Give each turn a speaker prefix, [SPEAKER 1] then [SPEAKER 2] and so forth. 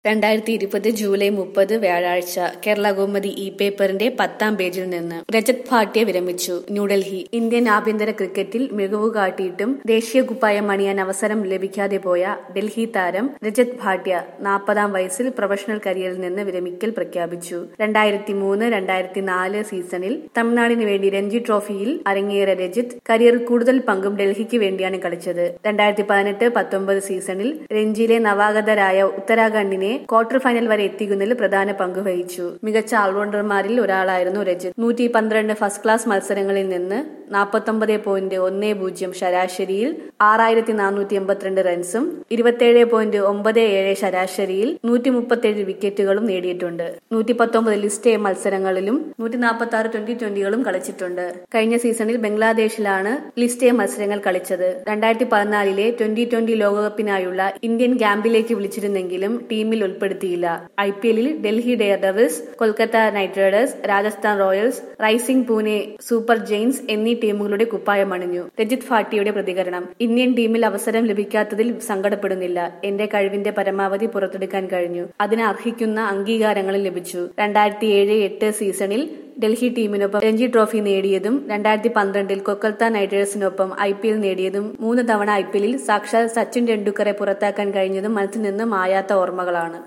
[SPEAKER 1] 2020 July 30 വ്യാഴാഴ്ച കേരളകൗമുദി പേപ്പറിന്റെ 10-ാം പേജിൽ നിന്ന് രജത് ഭാട്ടിയ വിരമിച്ചു. ന്യൂഡൽഹി. ഇന്ത്യൻ ആഭ്യന്തര ക്രിക്കറ്റിൽ മികവു കാട്ടിയിട്ടും ദേശീയ കുപ്പായം അണിയാൻ അവസരം ലഭിക്കാതെ പോയ ഡൽഹി താരം രജത് ഭാട്ടിയ 40-ാം വയസ്സിൽ പ്രൊഫഷണൽ കരിയറിൽ നിന്ന് വിരമിക്കൽ പ്രഖ്യാപിച്ചു. 2003-2004 സീസണിൽ തമിഴ്നാടിന് വേണ്ടി രഞ്ജി ട്രോഫിയിൽ അരങ്ങേറിയ രജത് കരിയറിൽ കൂടുതൽ പങ്കും ഡൽഹിക്ക് വേണ്ടിയാണ് കളിച്ചത്. 2018-19 സീസണിൽ രഞ്ജിയിലെ നവാഗതരായ ഉത്തരാഖണ്ഡിനെ ക്വാർട്ടർ ഫൈനൽ വരെ എത്തിക്കുന്നതിൽ പ്രധാന പങ്ക് വഹിച്ചു. മികച്ച ഓൾറൗണ്ടർമാരിൽ ഒരാളായിരുന്നു രജത്. 112 ഫസ്റ്റ് ക്ലാസ് മത്സരങ്ങളിൽ നിന്ന് 49.10 ശരാശരിയിൽ 6482 റൺസും 27.97 ശരാശരിയിൽ 137 വിക്കറ്റുകളും നേടിയിട്ടുണ്ട്. 119 ലിസ്റ്റ് എ മത്സരങ്ങളിലും 146 ട്വന്റി-ട്വന്റികളും കളിച്ചിട്ടുണ്ട്. കഴിഞ്ഞ സീസണിൽ ബംഗ്ലാദേശിലാണ് ലിസ്റ്റ് എ മത്സരങ്ങൾ കളിച്ചത്. 2014 ട്വന്റി-ട്വന്റി ലോകകപ്പിനായുള്ള ഇന്ത്യൻ ക്യാമ്പിലേക്ക് വിളിച്ചിരുന്നെങ്കിലും ടീമിൽ ഉൾപ്പെടുത്തിയില്ല. IPL-ൽ Delhi Daredevils, Kolkata Knight Riders, Rajasthan Royals, Rising Pune Supergiants എന്നീ ടീമുകളുടെ കുപ്പായമണിഞ്ഞു. രജത് ഭാട്ടിയയുടെ പ്രതികരണം: ഇന്ത്യൻ ടീമിൽ അവസരം ലഭിക്കാത്തതിൽ സങ്കടപ്പെടുന്നില്ല. എന്റെ കഴിവിന്റെ പരമാവധി പുറത്തെടുക്കാൻ കഴിഞ്ഞു. അതിന് അർഹിക്കുന്ന അംഗീകാരങ്ങളും ലഭിച്ചു. 2007-8 സീസണിൽ ഡൽഹി ടീമിനൊപ്പം രഞ്ജി ട്രോഫി നേടിയതും 2012-ൽ കൊൽക്കത്ത നൈറ്റ് റൈഡേഴ്സിനൊപ്പം IPL നേടിയതും 3 തവണ IPL-ൽ സാക്ഷാൽ സച്ചിൻ ടെണ്ടുൽക്കറെ പുറത്താക്കാൻ കഴിഞ്ഞതും മനസ്സിൽ നിന്ന് മായാത്ത ഓർമ്മകളാണ്.